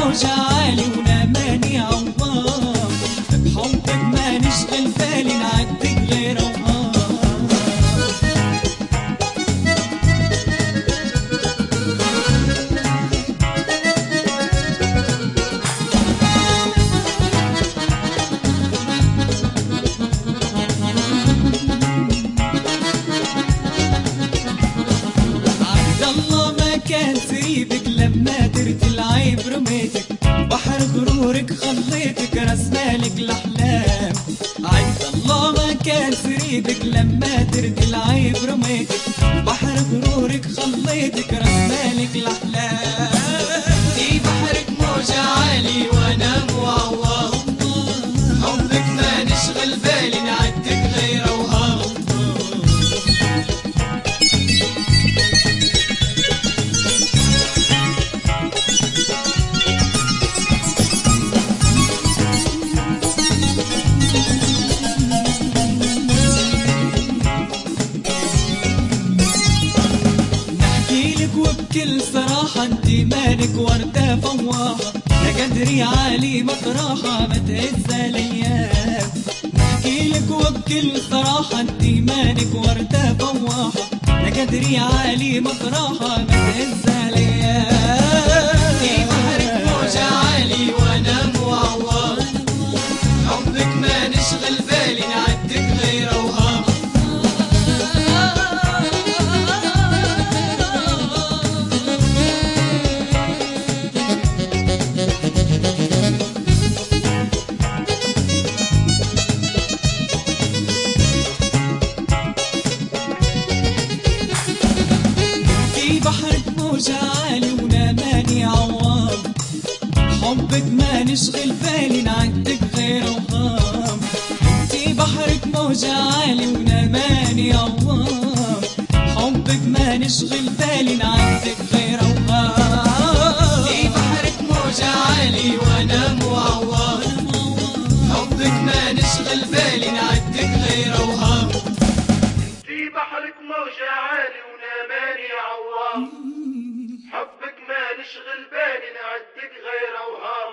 موج عالي وناماني عوام، بحبك ما نشغل بالي نعدك غير اوهام. كان سريبك لما درت العيب رميتك، بحر غرورك خليتك رسمالك الأحلام. عيد الله ما كان سريبك لما درت العيب رميتك، بحر غرورك خليتك رسمالك الأحلام. في بحرك موج عالي وانا معوض، حبك ما نشغل بالي نعدك غير اوهام. وبكل صراحة انتي مالك وردة فواحة، يا قدري عالي مطرحة ما تهز الايام. نحكيلك وبكل صراحة انتي مالك وردة فواحة، يا قدري عالي مطرحة ما تهز الايام. في بحرك موج عالي وانا معوض، حبك ما نشغل بالي نعدك غير اوهام. بحرك موج عالي وناماني عوام، حبك ما نشغل بالي نعدك غير اوهام. انتي بحرك موج عالي وناماني عوام، حبك ما نشغل بالي نعدك غير اوهام. انتي بحرك موج عالي وانا معوض، حبك ما نشغل بالي نعدك غير اوهام. انتي بحرك موج عالي وناماني عوام، حبك ما نشغل بالي نعدك غير اوهام.